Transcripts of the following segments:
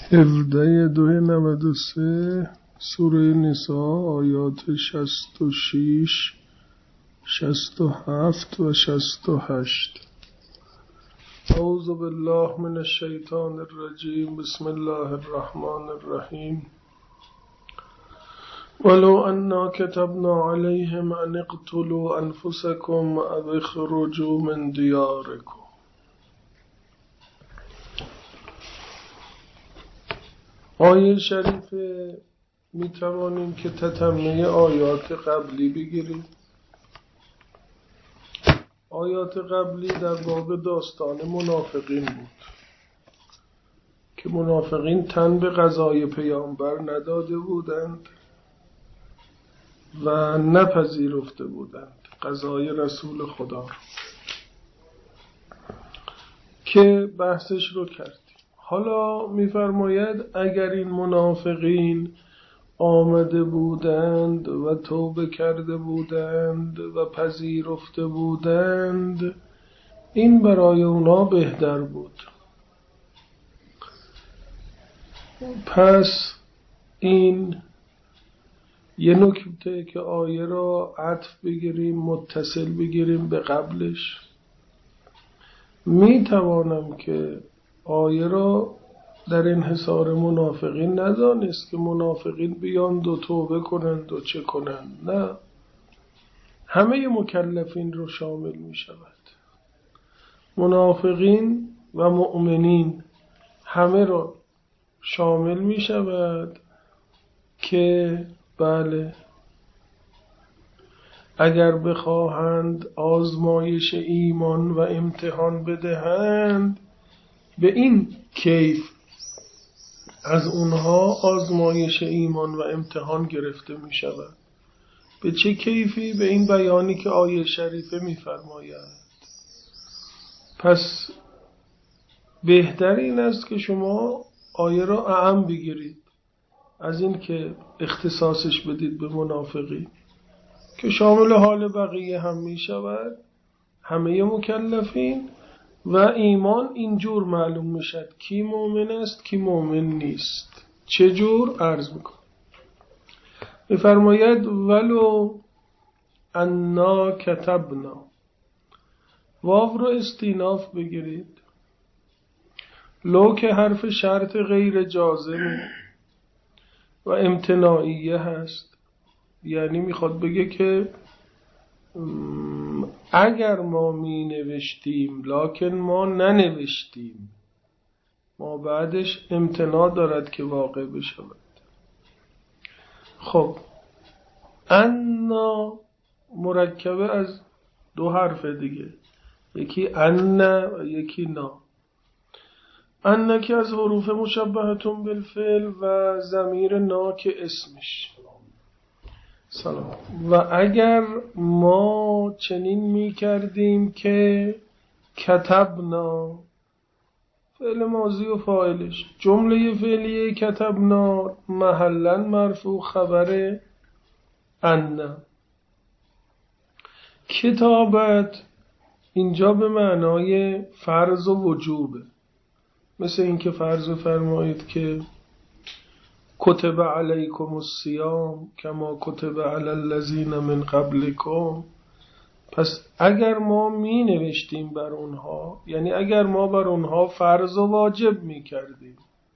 17-93 سوره نساء آیات 66 67 و 68. اعوذ بالله من الشیطان الرجیم. بسم الله الرحمن الرحیم. ولو أنا كتبنا عليهم أن اقتلوا أنفسكم أو اخرجوا من دياركم. آیه شریف می توانیم که تتمه آیات قبلی بگیریم. آیات قبلی در باب داستان منافقین بود که منافقین تن به قضای پیامبر نداده بودند و نپذیرفته بودند قضای رسول خدا رو که بحثش رو کردیم. حالا می‌فرماید اگر این منافقین آمده بودند و توبه کرده بودند و پذیرفته بودند، این برای اونا بهتر بود. پس این یه نکته که آیه را عطف بگیریم، متصل بگیریم به قبلش. می توانم که آیه را در انحصار منافقین ندانست که منافقین بیان و توبه کنند و چه کنند. نه، همه مکلفین رو شامل می شود. منافقین و مؤمنین همه را شامل می شود که بله اگر بخواهند آزمایش ایمان و امتحان بدهند، به این کیف از اونها آزمایش ایمان و امتحان گرفته می شود. به چه کیفی؟ به این بیانی که آیه شریفه می فرماید. پس بهتر این است که شما آیه را اعم بگیرید از این که اختصاصش بدید به منافقی، که شامل حال بقیه هم می شود، همه مکلفین. و ایمان اینجور معلوم میشد کی مؤمن است کی مؤمن نیست. چجور؟ عرض میکنم. میفرماید ولو انا کتبنا، واو رو استیناف بگیرید. لو که حرف شرط غیر جازمه و امتناعیه هست، یعنی میخواد بگه که اگر ما می نوشتیم لکن ما ننوشتیم، ما بعدش امتناع دارد که واقع بشود. خب انا مرکبه از دو حرف دیگه، یکی ان و یکی نا. ان که از حروف مشبهتون بالفعل و ضمیر نا که اسمش. سلام. و اگر ما چنین می کردیم که کتبنا، فعل ماضی و فاعلش، جمله فعلیه کتبنا محلا مرفوع خبر ان. کتابت اینجا به معنای فرض و وجوبه، مثل اینکه فرض فرمایید که کتب علیکم الصیام کما کتب علی الذین من قبلکم. پس اگر ما می نوشتیم بر اونها، یعنی اگر ما بر اونها فرض و واجب می کردیم.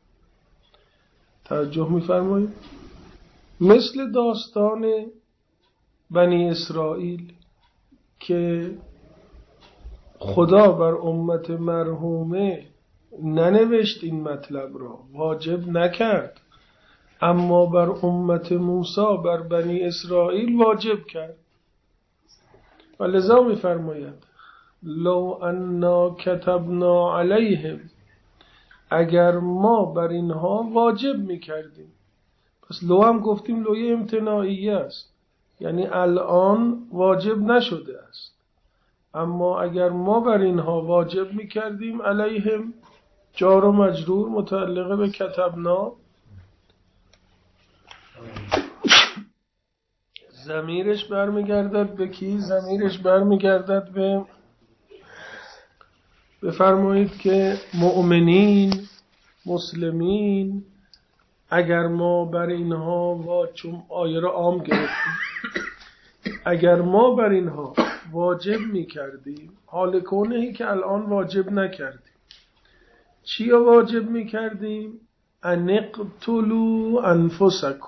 توجه می فرمایید؟ مثل داستان بنی اسرائیل که خدا بر امت مرحومه ننوشت این مطلب را، واجب نکرد، اما بر امت موسی، بر بنی اسرائیل واجب کرد. و لذا می فرماید لو انا کتبنا علیهم، اگر ما بر اینها واجب می کردیم. پس لو هم گفتیم لوی امتناعیه است، یعنی الان واجب نشده است، اما اگر ما بر اینها واجب می کردیم، علیهم جار و مجرور متعلقه به کتبنا، ضمیرش برمیگردد به کی؟ ضمیرش برمیگردد به بفرمایید که مؤمنین مسلمین اگر ما بر اینها چون آیه را عام گرفتیم، اگر ما بر اینها واجب میکردیم، حال کونهی که الان واجب نکردیم، چی واجب میکردیم؟ ان اقتلوا انفسکم.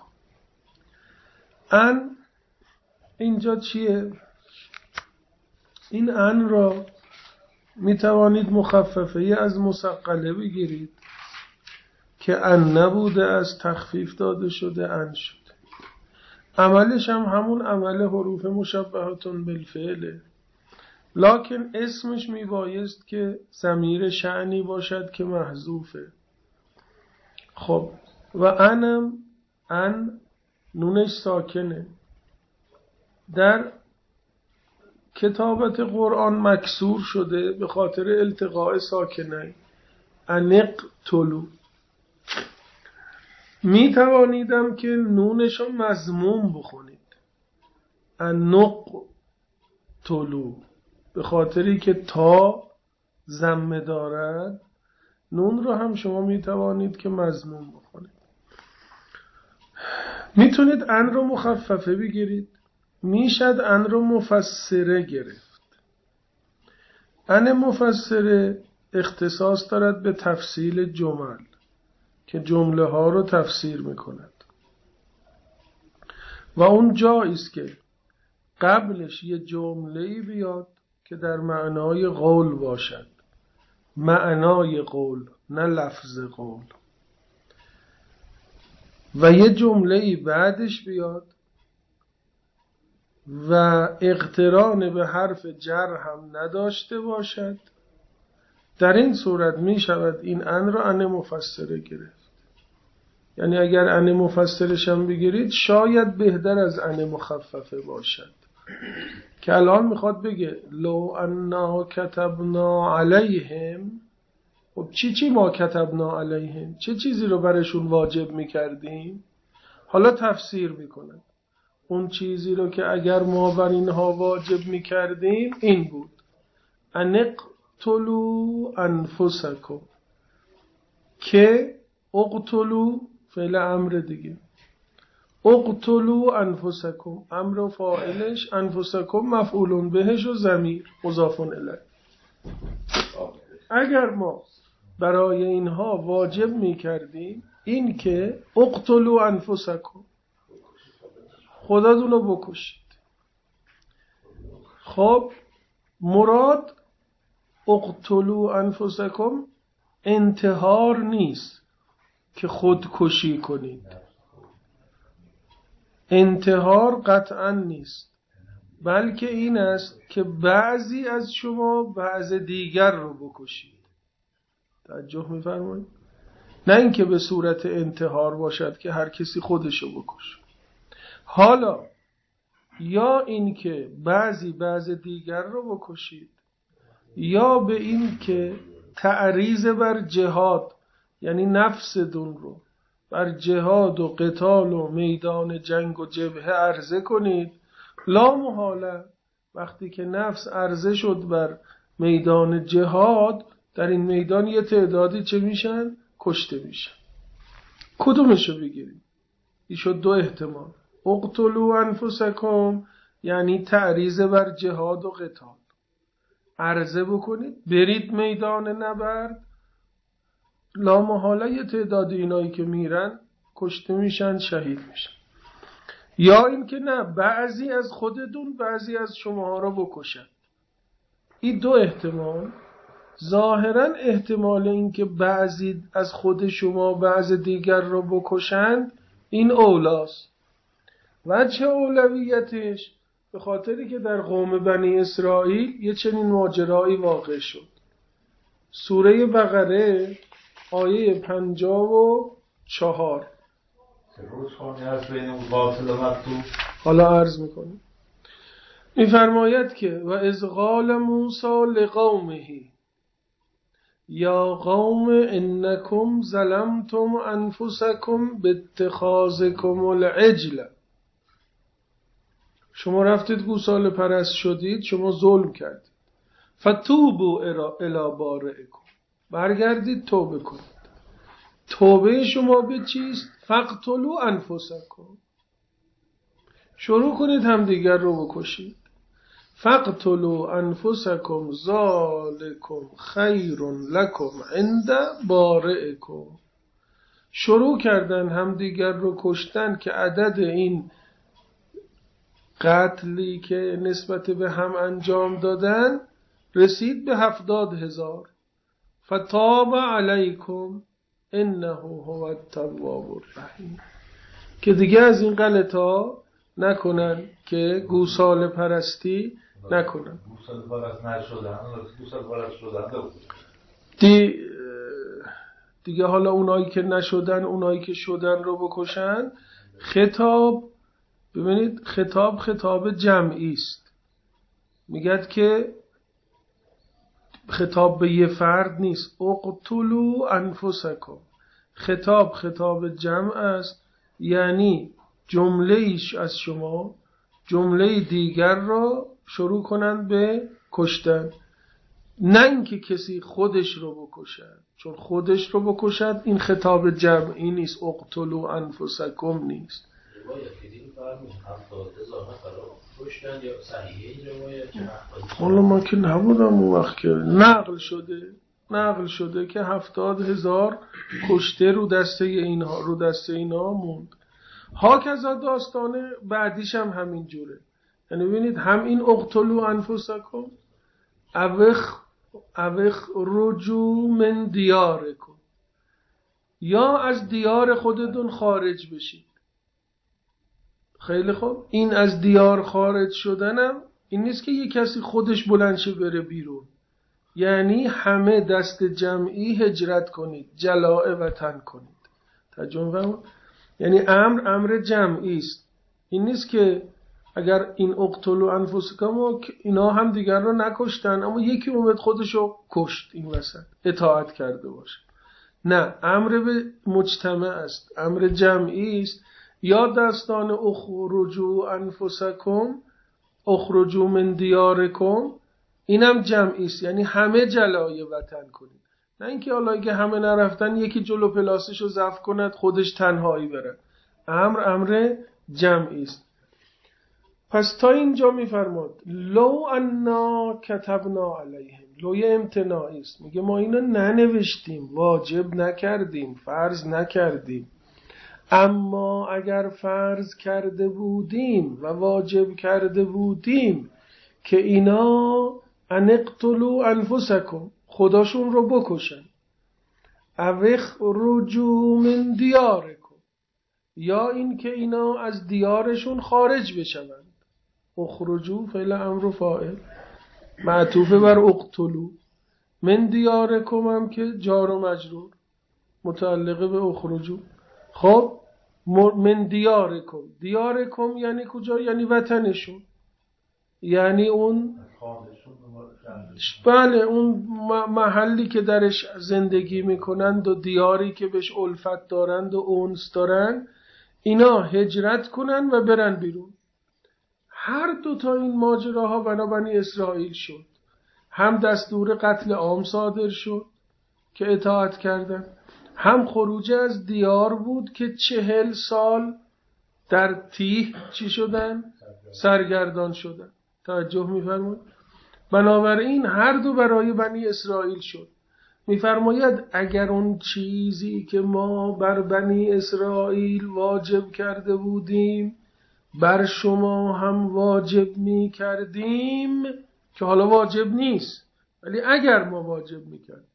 ان اینجا چیه؟ این ان را میتوانید مخففه از مثقله بگیرید که ان نبوده، از تخفیف داده شده ان شده. عملش هم همون عمل حروف مشبهتون بالفعله، لکن اسمش میبایست که ضمیر شأنی باشد که محذوفه. خب و انم، ان نونش ساکنه، در کتابت قرآن مکسور شده به خاطر التقاء ساکنه. انقتلوا. می توانیدم که نونشو مضموم بخونید، انقتلوا، به خاطری که تا ضمه دارد نون رو هم شما می توانید که مضموم بخونید. میتونید ان رو مخففه بگیرید، میشد ان رو مفسره گرفت. ان مفسره اختصاص دارد به تفصیل جمل که جمله ها رو تفسیر میکند و اون جایی است که قبلش یه جمله‌ای بیاد که در معنای قول باشد، معنای قول نه لفظ قول، و یه جمله‌ای بعدش بیاد و اقتران به حرف جر هم نداشته باشد. در این صورت می شود این ان را ان مفسره گرفت. یعنی اگر ان مفسرش هم بگیرید شاید بهتر از ان مخففه باشد، که الان میخواد بگه لو انا کتبنا علیهم. خب چی ما کتبنا علیهم؟ چه چیزی رو برشون واجب میکردیم؟ حالا تفسیر میکنه اون چیزی رو که اگر ما بر اینها واجب میکردیم این بود: انقتلوا انفسکم، که اقتلوا فعل امر دیگه، اقتلوا انفسکم امر و فاعلش، انفسکم مفعول بهش و ضمیر مضاف الیه. اگر ما برای اینها واجب میکردیم این که اقتلوا انفسکم، خودتون رو بکشید. خب مراد اقتلوا انفسکم انتحار نیست که خودکشی کنید، انتحار قطعا نیست، بلکه این است که بعضی از شما بعض دیگر رو بکشید. توجه می‌فرمایید؟ نه اینکه به صورت انتحار باشد که هر کسی خودشو بکشه. حالا یا اینکه بعض دیگر رو بکشید، یا به این که تعریض بر جهاد، یعنی نفستون رو بر جهاد و قتال و میدان جنگ و جبهه عرضه کنید. لا محاله وقتی که نفس عرضه شد بر میدان جهاد، در این میدان یه تعدادی چه میشن؟ کشته میشن. کدومشو بگیریم؟ این شد دو احتمال: اقتلوا انفسکم یعنی تعریض بر جهاد و قتال، عرضه بکنید برید میدان نبرد، لا محاله یه تعداد اینایی که میرن کشته میشن، شهید میشن. یا این که نه، بعضی از خودتون بعضی از شماها رو بکشن. این دو احتمال. ظاهرا احتمال این که بعضی از خود شما بعض دیگر رو بکشند این اولاست. وجه اولویتش به خاطری که در قوم بنی اسرائیل یه چنین ماجرایی واقع شد. سوره بقره آیه 54. حالا عرض میکنم. میفرماید که و اذ قال موسی لقومه یا قوم انکم ظلمتم انفسکم باتخاذکم العجل، شما رفتید گوساله پرست شدید، شما ظلم کردید. فتوبوا الی بارئکم، برگردید توبه کنید. توبه شما به چیست؟ فقتلوا انفسکم، شروع کنید همدیگر رو بکشید. فقتلوا انفسکم ذالکم خیر لکم عند بارئکم، شروع کردن همدیگر رو کشتن که عدد این قتلی که نسبت به هم انجام دادن رسید به 70,000. فتاب علیکم انه هو التواب الرحیم، که دیگه از این غلطا نکنن، که گوساله پرستی نکنن. گوساله پرست نشدن، گوساله پرست شدن دیگه حالا اونایی که نشدن، اونایی که شدن رو بکشن. خطاب، ببینید خطاب جمعی است، میگد که خطاب به یه فرد نیست. اقتلوا انفسکم، خطاب جمع است، یعنی جمله ایش از شما جمله دیگر را شروع کنند به کشتن، نه اینکه کسی خودش رو بکشد، چون خودش رو بکشد این خطاب جمعی نیست، اقتلوا انفسکم نیست. حالا ما که نبودم اون وقت، که نقل شده که 70,000 کشته رو دسته اینها موند. هاکذا داستان بعدیش هم همین جوره. یعنی ببینید هم این اقتلوا انفسکم اوخ رجوع من دیارکم، یا از دیار خودتون خارج بشید. خیلی خوب، این از دیار خارج شدنم این نیست که یک کسی خودش بلند شه بره بیرون، یعنی همه دست جمعی هجرت کنید، جلاء وطن کنید. ترجمه فهمون؟ یعنی امر جمعی است. این نیست که اگر این اقتلوا انفسکم اینا هم دیگر رو نکشتن اما یکی اومد خودشو کشت این وسط اطاعت کرده باشه. نه، امر به مجتمع است، امر جمعی است. یا داستان اخرجوا انفسکم اخرجوا من دیارکم، اینم جمعی است، یعنی همه جلای وطن کنید، نه اینکه حالا اگه همه نرفتن یکی جلو پلاسشو ضبط کند خودش تنهایی بره. امر جمعی است. پس تا اینجا میفرماد لو انا کتبنا علیهم، لوی امتناعی است، میگه ما اینو ننوشتیم، واجب نکردیم، فرض نکردیم، اما اگر فرض کرده بودیم و واجب کرده بودیم که اینا انقتلوا انفسکم، خودشون رو بکشن، اوخ رجوع من دیارکم، یا این که اینا از دیارشون خارج بشوند. اخرجوا فعل امر فاعل معطوف بر اقتلوا، من دیارکم هم که جار و مجرور متعلق به اخرجوا. خب من دیارکم یعنی کجا؟ یعنی وطنشون، یعنی اون بله اون محلی که درش زندگی میکنند و دیاری که بهش الفت دارند و انس دارند، اینا هجرت کنن و برن بیرون. هر دوتا این ماجراها بنابنی اسرائیل شد، هم دستور قتل عام صادر شد که اطاعت کردن، هم خروج از دیار بود که 40 سال در تیه چی شدن؟ سرگردان شدن. توجه میفرمایید؟ بنابراین هر دو برای بنی اسرائیل شد. میفرماید اگر اون چیزی که ما بر بنی اسرائیل واجب کرده بودیم بر شما هم واجب میکردیم، که حالا واجب نیست ولی اگر ما واجب میکردیم،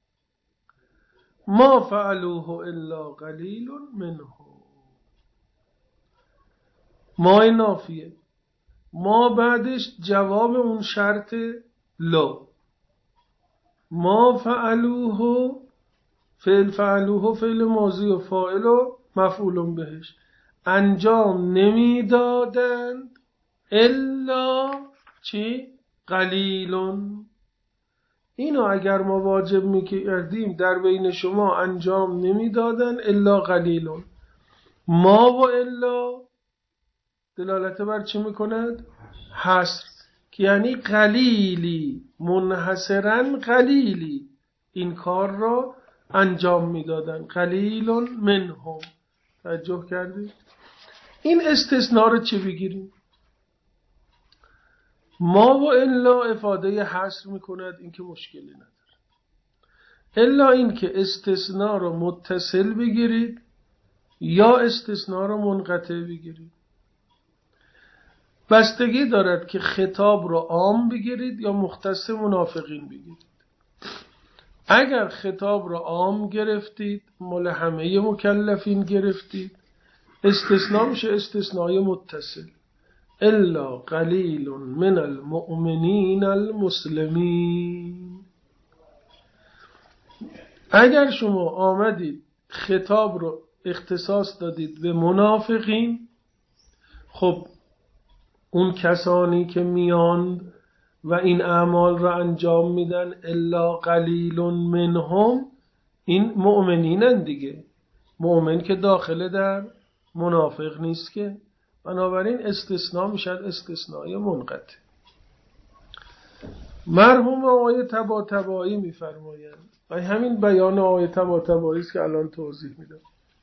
ما فعلوه الا قلیل منه، ما نافیه، ما بعدش جواب اون شرط لا، ما فعلوه فعل ماضی و فاعل و مفعول بهش، انجام نمیدادند الا چی؟ قلیلون، اینو اگر ما واجب میکردیم در بین شما انجام نمیدادن الا قلیلون. ما و الا دلالت بر چی میکند؟ حصر، که یعنی قلیلی، منحصرا قلیلی این کار را انجام میدادن. قلیل منهم. توجه کردید؟ این استثناء رو چی بگیریم؟ ما و الا افاده حصر میکند، این که مشکلی نداره. الا این که استثناء رو متصل بگیرید یا استثناء رو منقطع بگیرید. بستگی دارد که خطاب رو عام بگیرید یا مختص منافقین بگیرید. اگر خطاب رو عام گرفتید، مال همه مکلفین گرفتید، استثناء میشه استثناء متصل. الا قلیل من المؤمنین المسلمین. اگر شما آمدید خطاب رو اختصاص دادید به منافقین، خب اون کسانی که میان و این اعمال را انجام میدن، الا قلیل منهم، این مؤمنینن دیگه. مؤمن که داخل در منافق نیست که. بنابراین استثناء میشد استثناء منقطع. مرحوم آقای طباطبایی میفرمایند و همین بیان آقای طباطبایی است که الان توضیح میدم.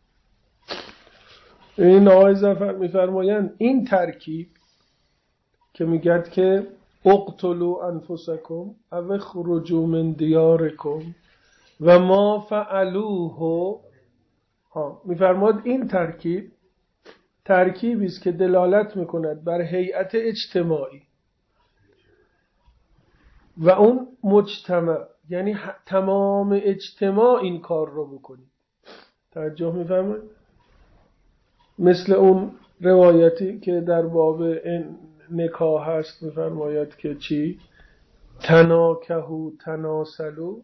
این آقای ظفر میفرمایند این ترکیب که میگد که اقتلوا انفسکم او اخرجوا من دیارکم و ما فعلوه، میفرماد این ترکیبی است که دلالت میکند بر هیئت اجتماعی و اون مجتمع، یعنی تمام اجتماع این کار رو بکنید. توجه میفرمایید؟ مثل اون روایتی که در باب نکاح هست، میفرماید که چی؟ تناکحوا تناسلوا.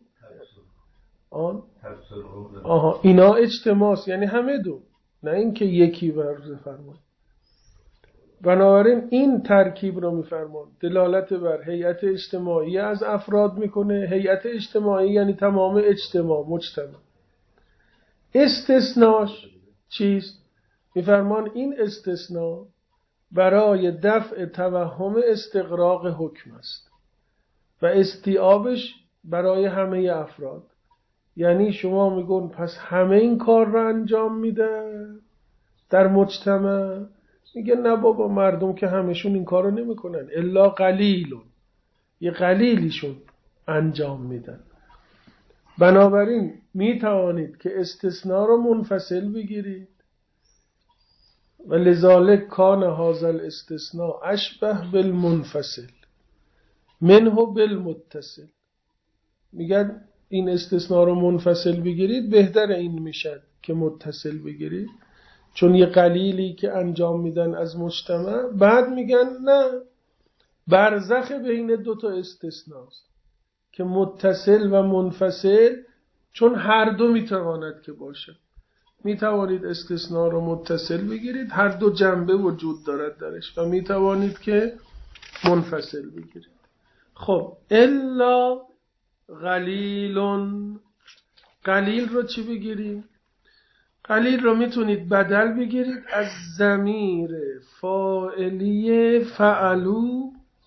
اینا اجتماعی، یعنی همه دو، نه اینکه یکی ورزه فرماید. بنابراین این ترکیب رو میفرماد دلالت بر هیئت اجتماعی از افراد میکنه. هیئت اجتماعی یعنی تمام اجتماع، مجتمع. استثناش چیست؟ میفرمان این استثناء برای دفع توهم استغراق حکم است و استیعابش برای همه افراد. یعنی شما میگون پس همه این کار رو انجام میدن در مجتمع؟ میگه نه بابا، مردم که همشون این کار رو نمیکنن، الا قلیلون، یه قلیلیشون انجام میدن. بنابراین میتوانید که استثناء رو منفصل بگیرید و لذالک کان هذا الاستثناء اشبه بالمنفصل منه بالمتصل. میگن این استثناء رو منفصل بگیرید، بهتر این میشد که متصل بگیرید، چون یه قلیلی که انجام میدن از مجتمع. بعد میگن نه، برزخ بین دوتا استثناست که متصل و منفصل، چون هر دو میتواند که باشه. میتوانید استثناء رو متصل بگیرید، هر دو جنبه وجود دارد درش، و میتوانید که منفصل بگیرید. خب الا قلیلون، قلیل رو چی بگیریم؟ قلیل رو میتونید بدل بگیرید از ضمیر فاعلی فعلوه،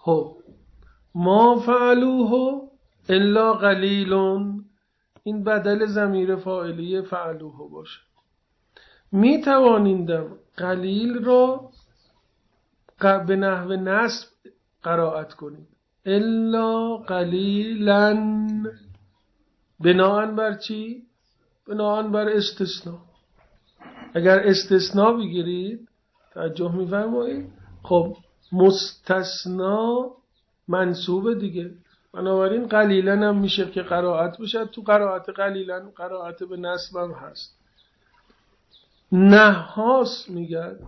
ما فعلوه الا قلیلون. این بدل ضمیر فاعلی فعلوه باشه. میتوانیدم قلیل رو به نحو نصب قرائت کنید، الا قلیلن، بناءً بر چی؟ بناءً بر استثناء. اگر استثناء بگیرید، توجه می‌فرمایید، خب مستثنا منصوب دیگه، بنابراین قلیلن هم میشه که قرائت بشه. تو قرائت قلیلن قرائت به نصب هم هست. نحاس میگه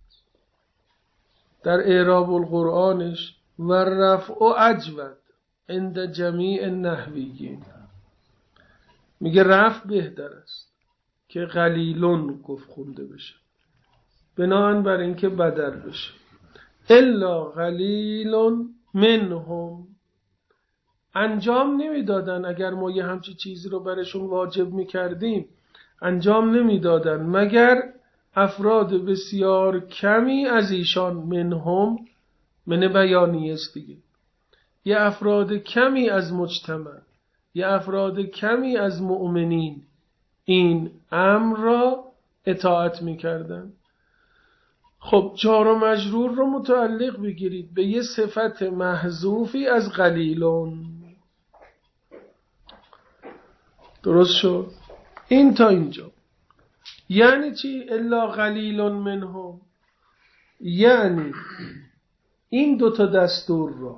در اعراب القرآنش و رفع اجود عند جمیع النحویین، میگه رفع بهتر است که قلیلون گفت خونده بشه، بناهن بر اینکه بدل بشه. الا قلیلون منهم، انجام نمیدادن. اگر ما یه همچی چیزی رو برشون واجب میکردیم انجام نمیدادن مگر افراد بسیار کمی از ایشان. منهم من بیانیه است دیگه، یه افراد کمی از مجتمع، یه افراد کمی از مؤمنین این امر را اطاعت میکردن. خب جار و مجرور رو متعلق بگیرید به یه صفت محذوفی از قلیلون. درست شد؟ این تا اینجا یعنی چی؟ الا قلیلون منهم، یعنی این دوتا دستور را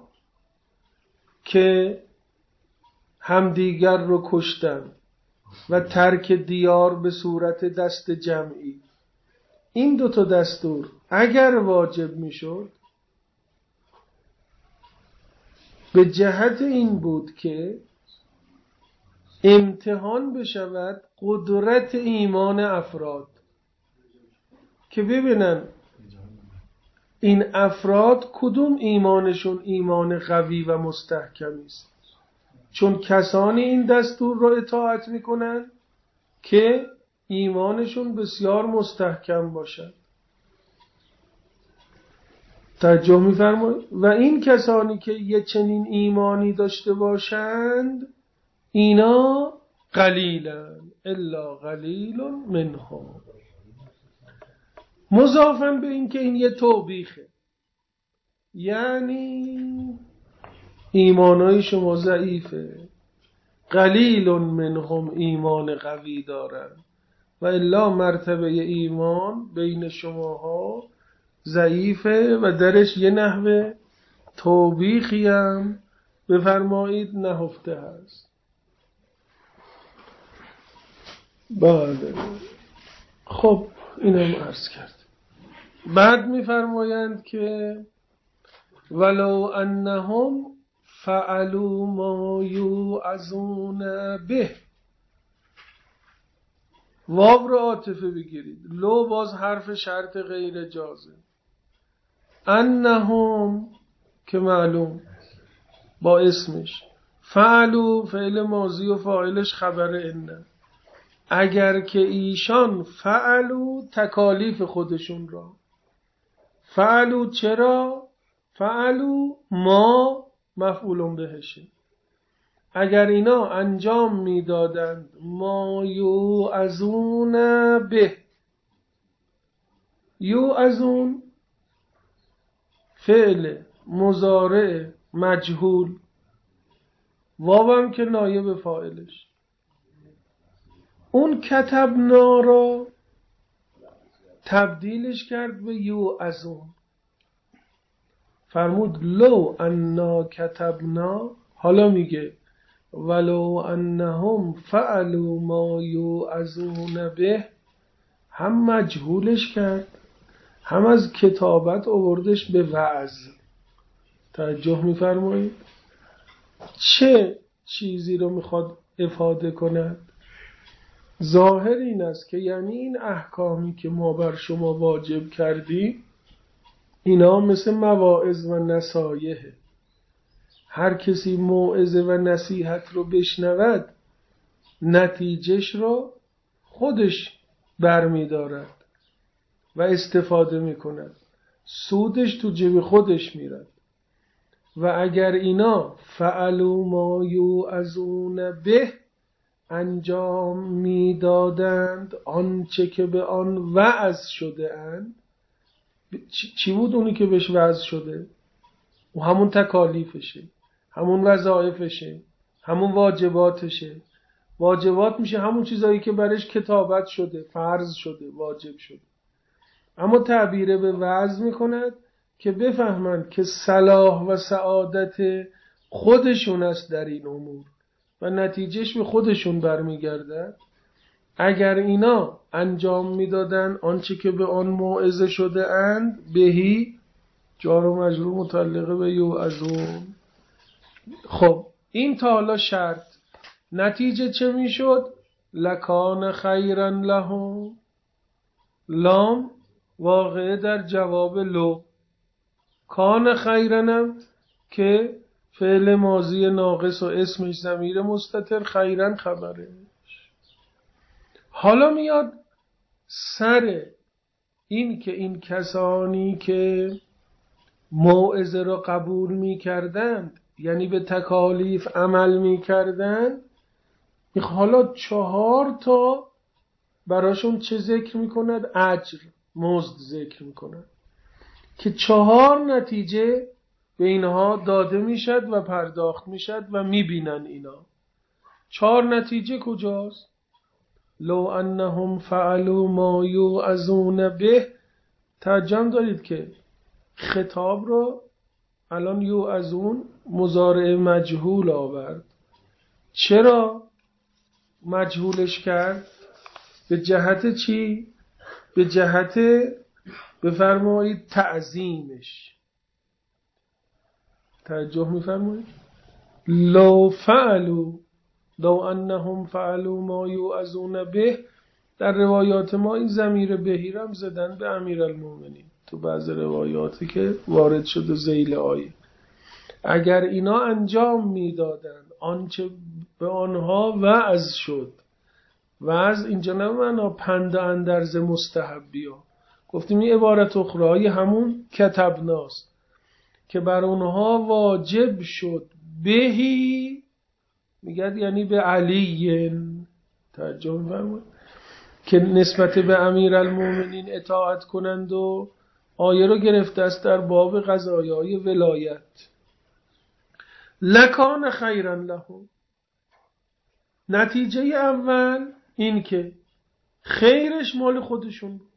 که همدیگر رو کشتن و ترک دیار به صورت دست جمعی، این دوتا دستور اگر واجب میشد به جهت این بود که امتحان بشود قدرت ایمان افراد، که ببینن این افراد کدوم ایمانشون ایمان قوی و مستحکمی است. چون کسانی این دستور را اطاعت میکنن که ایمانشون بسیار مستحکم باشد. توجه می‌فرمایید؟ و این کسانی که یه چنین ایمانی داشته باشند اینا قلیلن الا قلیل منهم، مضافاً به این که این یه توبیخه، یعنی ایمانای شما ضعیفه، قلیل منهم ایمان قوی دارن و الا مرتبه ایمان بین شماها ضعیفه و درش یه نحوه توبیخی هم بفرمایید نهفته هست. بله خب اینم عرض کرد. بعد میفرمایند که ولو انهم فعلوا ما یوعظون به، واو رو عاطفه بگیرید، لو باز حرف شرط غیر جازم، انهم که معلوم با اسمش، فعلوا فعل ماضی و فاعلش خبر ان، اگر که ایشان فعلوا تکالیف خودشون را، فعلوا چرا؟ فعلوا ما مفعول بهشه، اگر اینا انجام میدادند ما یوعظون به، یوعظون فعل مضارع مجهول، واوم که نایب فاعلش، اون کتبنا را تبدیلش کرد به یوعظون، فرمود لو انا کتبنا، حالا میگه ولو انهم فعلوا ما یوعظون به، هم مجهولش کرد هم از کتابت آوردش به وعظ. توجه میفرمایید چه چیزی رو میخواد افاده کند؟ ظاهر این است که یعنی این احکامی که ما بر شما واجب کردیم اینا مثل مواعظ و نصایحه، هر کسی موعظه و نصیحت رو بشنود نتیجهش رو خودش برمی دارد و استفاده می کند، سودش تو جیب خودش میرد. و اگر اینا فعلوا ما یوعظون به انجام میدادند آنچه که به آن وعظ شده اند، چی بود اونی که بهش وعظ شده؟ و همون تکالیفشه، همون وظایفشه، همون واجباتشه. واجبات میشه همون چیزایی که برش کتابت شده، فرض شده، واجب شده. اما تعبیر به وعظ میکند که بفهمند که صلاح و سعادت خودشون است در این امور و نتیجهش به خودشون برمیگرده. اگر اینا انجام میدادن آنچه که به آن موعظه شده اند، بهی جار و مجرور متعلقه به یوعظون. خب این تا حالا شرط، نتیجه چه میشد؟ لکان خیرا لهم، لام واقعه در جواب لو، کان خیرنم که فعل ماضی ناقص و اسمش ضمیر مستتر، خیرن خبره. حالا میاد سر این که این کسانی که موعظه را قبول می‌کردند یعنی به تکالیف عمل می‌کردند، حالا 4 تا براشون چه ذکر میکند؟ اجر، مزد ذکر میکند که 4 نتیجه به اینها داده میشد و پرداخت میشد و میبینن اینا. 4 نتیجه کجاست؟ لو انهم فعلوا ما یوعظون به. ترجمه دارید که خطاب رو الان یوعظون مضارع مجهول آورد. چرا مجهولش کرد؟ به جهت چی؟ به جهت بفرمایید تعظیمش. توجه میفرمایید؟ لو فعلوا، لو انهم فعلوا ما یوعظون به، در روایات ما این ضمیر بهی رو هم زدن به امیرالمومنین تو بعض روایاتی که وارد شده ذیل آیه. اگر اینا انجام میدادن آنچه به آنها وعظ شد، وعظ اینجا نه معنا پند اندرز مستحبی ها، گفتیم این عبارت اخرای همون کتبناست که بر اونها واجب شد بهی، میگد یعنی به علی، ترجمه فرمود که نسبت به امیرالمومنین اطاعت کنند و آیه رو گرفته است در باب قضایای ولایت. لکان خیرا لهم، نتیجه اول این که خیرش مال خودشون بود.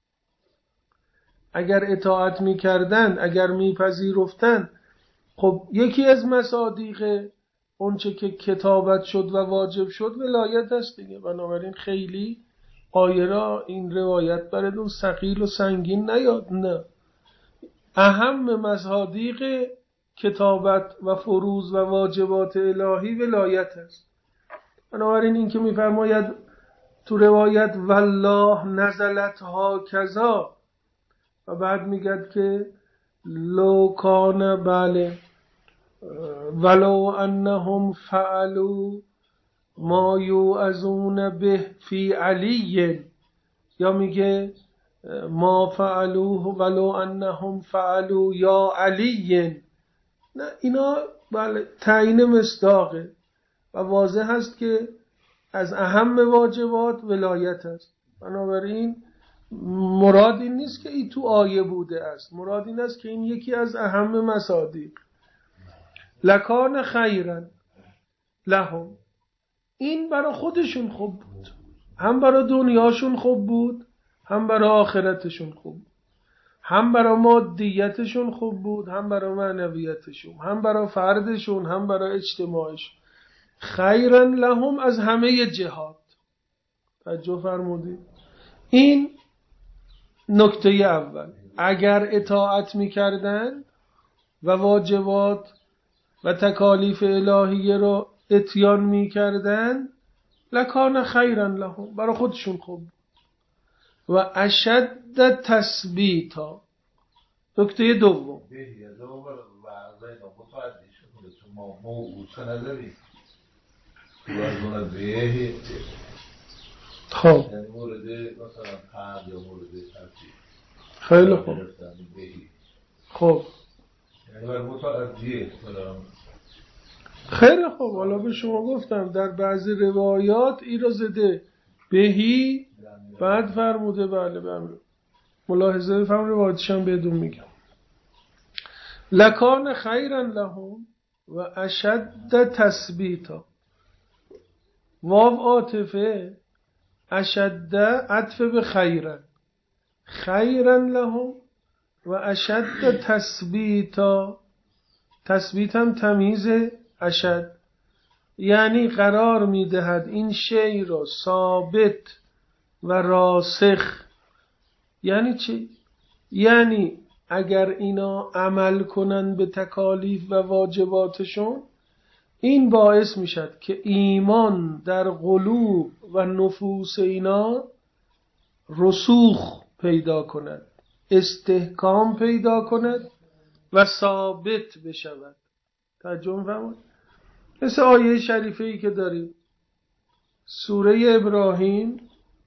اگر اطاعت میکردن، اگر میپذیرفتن، خب یکی از مصادیق اونچه که کتابت شد و واجب شد ولایت است دیگه. بنابراین خیلی آیه را این روایت براتون ثقیل و سنگین نیاد، نه، اهم مصادیق کتابت و فروض و واجبات الهی ولایت است. بنابراین این که میفرماید تو روایت والله نزلت ها کذا و بعد میگد که لو کان بله ولو انهم فعلوا ما یوعظون به فی علی، یا میگه ما فعلوه ولو انهم فعلوا یا علی، نه اینا بله تعیین مصداقه و واضح است که از اهم واجبات ولایت است. بنابراین مراد این نیست که این تو آیه بوده است، مراد این است که این یکی از اهم مصادیق. لکان خیرا لهم، این برای خودشون خوب بود، هم برای دنیاشون خوب بود، هم برای آخرتشون خوب بود، هم برای مادیتشون خوب بود، هم برای معنویتشون، هم برای فردشون، هم برای اجتماعشون. خیرا لهم از همه جهات. توجه فرمودید؟ این نکته اول. اگر اطاعت میکردن و واجبات و تکالیف الهیه رو اتیان میکردن لکان خیرا لهم، برای خودشون خوب. و اشد تثبیتا. نکته دوم، خب خیلی خوب، خب خیلی خوب. حالا به شما گفتم در بعضی روایات این را زده بهی، بعد فرموده بله بله، ملاحظه بفرم روایتشم بدون میگم لکان خیرا لهم و اشد تثبیتا. واو عاطفه، اشد عطف به خیرا، خیرا لهم و اشد تثبیتا. تثبیت هم تمیز اشد، یعنی قرار میدهد این شی را ثابت و راسخ. یعنی چی؟ یعنی اگر اینا عمل کنن به تکالیف و واجباتشون، این باعث میشد که ایمان در قلوب و نفوس اینا رسوخ پیدا کند، استحکام پیدا کند و ثابت بشود. ترجمه فرمایید. مثل آیه شریفه ای که داریم سوره ابراهیم،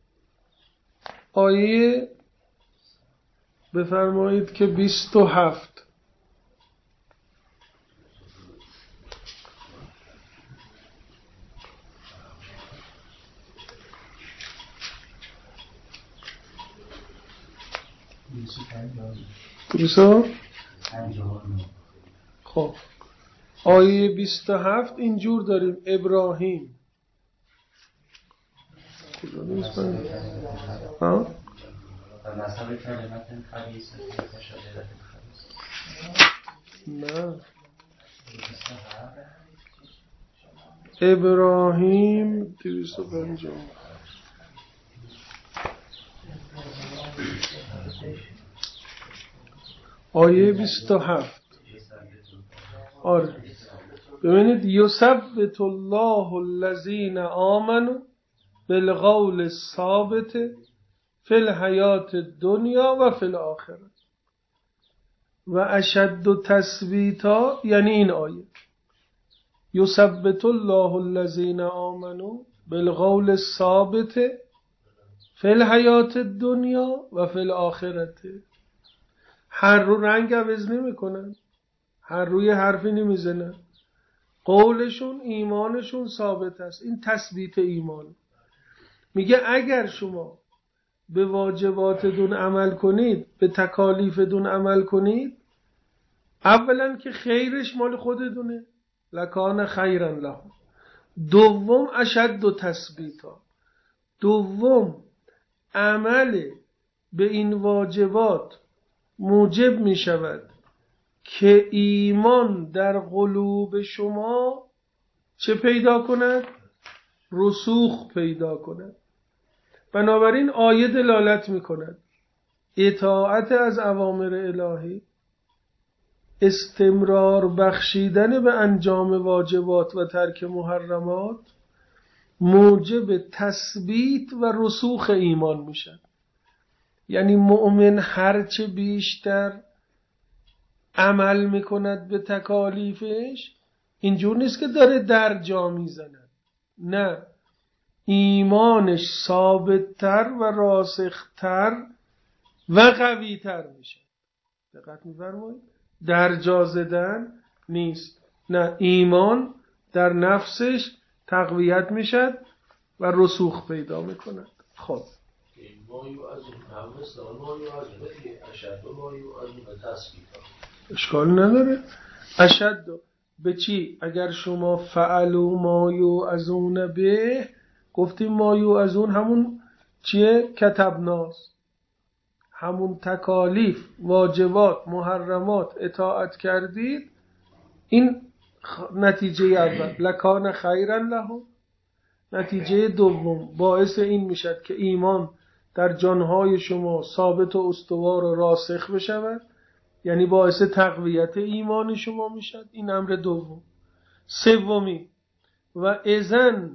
آیه بفرمایید که 27. خب آیه 27 اینجور داریم ابراهیم کجا نیست ها؟ نه ابراهیم 250 آیه 27 آره ببینید یثبت الله الذین آمنوا بالقول الثابت فی الحیات الدنیا و فی الاخره و اشد تثبیتا، یعنی این آیه یثبت الله الذین آمنوا بالقول الثابت فی الحیات الدنیا و فی الاخره. هر رو رنگ عوض نمی کنن، هر روی حرفی نمی زنن، قولشون ایمانشون ثابت است. این تثبیت ایمان. میگه اگر شما به واجباتتون عمل کنید، به تکالیفتون عمل کنید، اولا که خیرش مال خودتونه، لکان خیرا لهم. دوم اشد و تثبیتا. دوم عمل به این واجبات موجب می شود که ایمان در قلوب شما چه پیدا کند؟ رسوخ پیدا کند. بنابراین آیه دلالت می کند اطاعت از اوامر الهی، استمرار بخشیدن به انجام واجبات و ترک محرمات موجب تثبیت و رسوخ ایمان می شود. یعنی مؤمن هرچه بیشتر عمل میکند به تکالیفش، اینجور نیست که داره در جا میزند، نه، ایمانش ثابتتر و راسختر و قویتر میشه. دقت می‌فرمایید؟ در جا زدن نیست، نه، ایمان در نفسش تقویت میشد و رسوخ پیدا میکند. خب اشکال نداره. اشد به چی؟ اگر شما فعلوا ما یوعظون به، گفتیم ما یوعظون همون چیه؟ کتبناست، همون تکالیف، واجبات، محرمات اطاعت کردید. این نتیجه اول، لکان خیرا لهم. نتیجه دوم باعث این میشد که ایمان در جانهای شما ثابت و استوار و راسخ بشود، یعنی باعث تقویت ایمان شما میشد. این امر دوم. سومی و اذن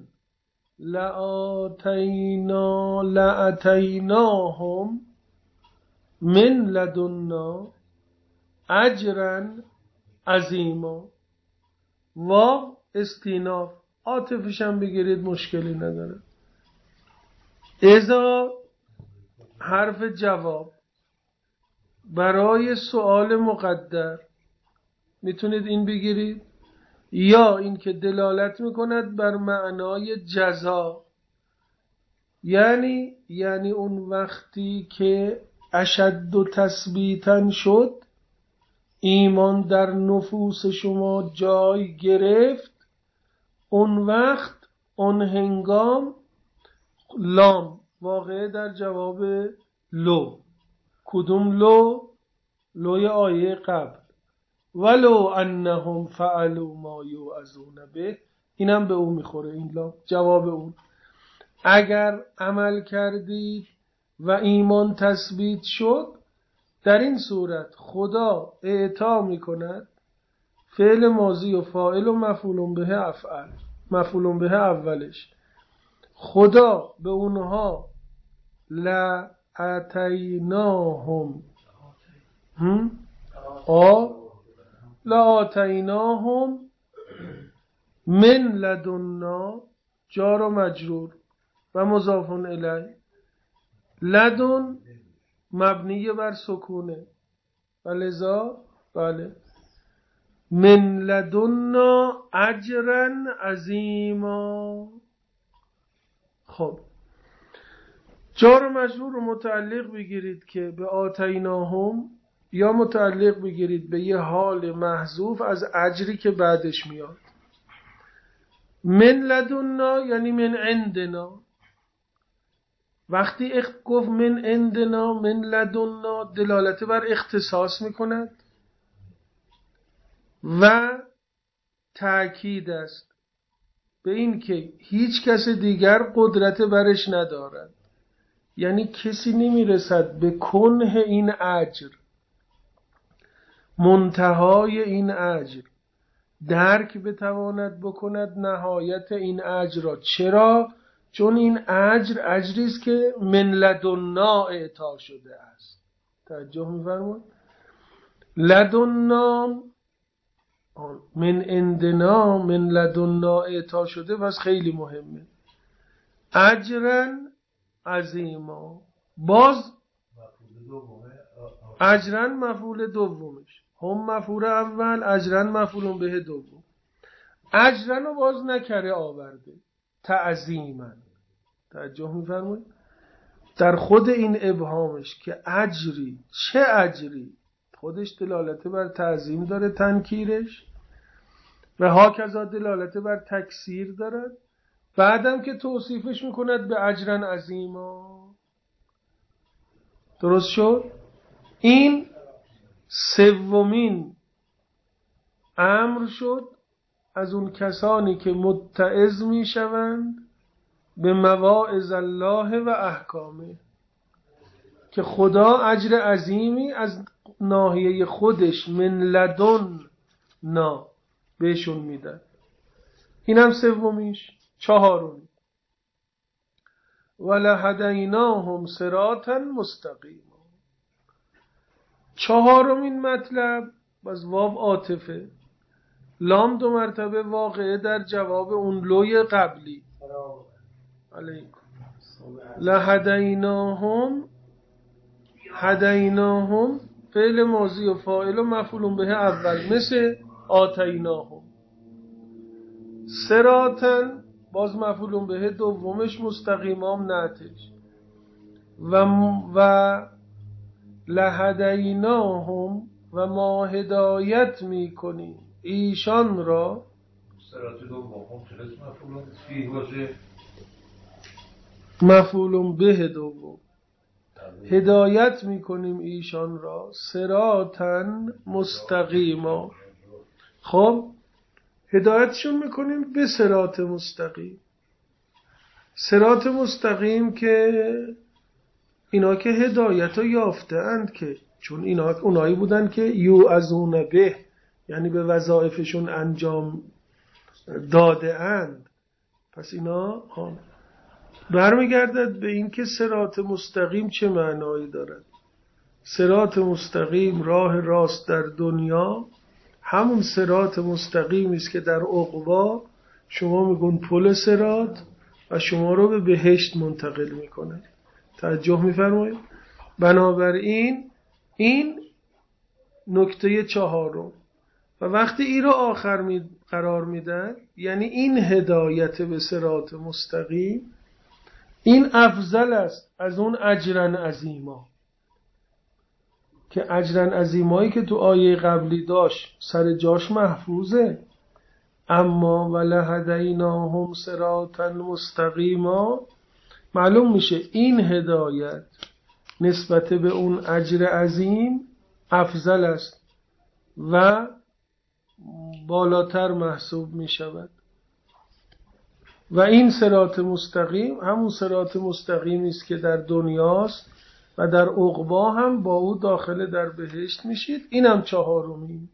لاتیناهم من لدنا اجرا عظیما. و استیناف عاطفش هم بگیرید مشکلی نداره. اذا حرف جواب برای سؤال مقدر میتونید این بگیرید، یا این که دلالت میکند بر معنای جزا، یعنی اون وقتی که اشد و تثبیتن شد، ایمان در نفوس شما جای گرفت، اون وقت، اون هنگام، لام واقع در جواب لو. کدوم لو؟ لوی آیه قبل. ولو انهم فعلوا ما یوعظون به، اینم به اون میخوره. این لام جواب اون. اگر عمل کردید و ایمان تثبیت شد، در این صورت خدا اعطا میکند فعل ماضی و فاعل و مفعول به افعل. مفعول به اولش خدا به اونها لاتیناهم لاتیناهم من لدنا، جار و مجرور و مضاف الیه. لدن مبنی بر سکونه و لذا بله من لدنا اجرا عظیما. خب جار و مجرور رو متعلق بگیرید که به آتیناهم، یا متعلق بگیرید به یه حال محذوف از اجری که بعدش میاد. من لدنا یعنی من عندنا. وقتی گفت من عندنا من لدنا دلالت بر اختصاص میکند و تأکید است به این که هیچ کس دیگر قدرت برش ندارد. یعنی کسی نمیرسد به کنه این اجر، منتهای این اجر، درک بتواند بکند نهایت این اجر را. چرا؟ چون این اجر اجری است که من لدنا اعطا شده است. توجه می‌فرمایید؟ لدنا من عندنا من لدنا اعطا شده، پس خیلی مهمه. اجرا عظیما، باز اجرا مفعول دومش، هم مفعول اول، اجرا مفعول به دوم. اجرا رو باز نکره آورده، تعظیما. توجه می‌فرمایید؟ در خود این ابهامش که اجری، چه اجری، خودش دلالت بر تعظیم داره، تنکیرش، و هاکذا دلالت بر تکثیر دارد. بعدم که توصیفش میکند به اجرا عظیما. درست شد؟ این سومین امر شد از اون کسانی که متعظ میشوند به مواعظ الله و احکامه، که خدا اجر عظیمی از ناحیه خودش من لدن نا بهشون میده. اینم سومیش. چهارمی ولهدیناهم صراطا مستقیما. چهارمین مطلب باز واو عاطفه، لام دو مرتبه واقعه در جواب اون لوی قبلی. علیکم. لهدیناهم، هدیناهم فعل ماضی و فاعل و مفعول به اول مثل آتیناهم. صراطا باز مفعول به دومش، مستقیمام نعتش. و لهدیناهم و ما هدایت میکنیم ایشان را. صراط دوم چه مفعول فیه باشه؟ مفعول به دوم. هدایت میکنیم ایشان را صراطا مستقیما. خب هدایتشون میکنیم به صراط مستقیم. صراط مستقیم که اینا که هدایت رو یافته اند، که چون اینا اونایی بودن که یوعظون به، یعنی به وظایفشون انجام داده اند، پس اینا برمیگردد به این که صراط مستقیم چه معنایی دارد. صراط مستقیم، راه راست در دنیا، همون صراط مستقیمی است که در عقبی شما میگون پل صراط و شما رو به بهشت منتقل میکنه. توجه میفرمایید؟ بنابراین این نکته چهارم. و وقتی این رو آخر قرار میدن، یعنی این هدایت به صراط مستقیم، این افضل است از اون اجرا عظیما، که اجرا عظیمایی که تو آیه قبلی داشت سر جاش محفوظه. اما ولهدیناهم صراطا مستقیما معلوم میشه این هدایت نسبت به اون اجر عظیم افضل است و بالاتر محسوب میشود. و این صراط مستقیم همون صراط مستقیمی است که در دنیاست و در عقبا هم با او داخل در بهشت میشید. اینم چهارمین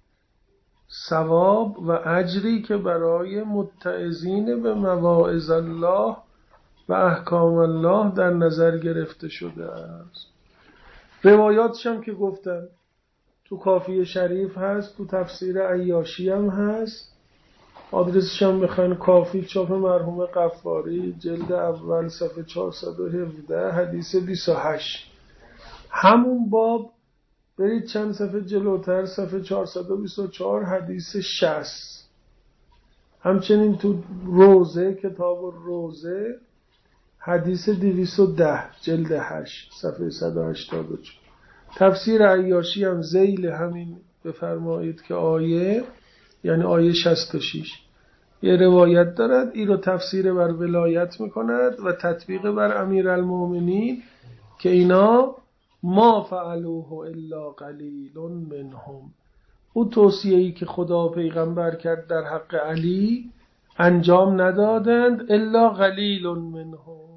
ثواب و اجری که برای متعظین به مواعظ الله و احکام الله در نظر گرفته شده است. روایاتش هم که گفتم تو کافی شریف هست، تو تفسیر عیاشی هم هست. آدرسش هم بخواین کافی چاپ مرحوم غفاری جلد اول صفحه 417 حدیث 28. همون باب برید چند صفحه جلوتر صفحه 424 حدیث 60. همچنین تو روزه، کتاب روزه حدیث 210 جلد 8 صفحه 184. تفسیر عیاشی هم ذیل همین بفرمایید که آیه، یعنی آیه 66 یه روایت دارد، این رو تفسیر بر ولایت میکند و تطبیق بر امیرالمومنین که اینا ما فعلوه الا قلیل منهم، او توصیه‌ای که خدا پیغمبر کرد در حق علی انجام ندادند الا قلیل منهم.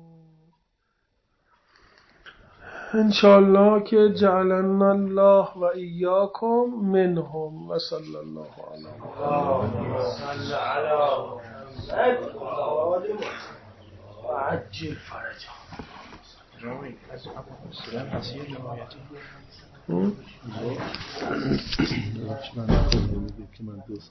انشاءالله که جعلنا الله و ایاکم منهم و صلی الله علیه و عجل فرجا. از ابو مسلم هست یه روایتی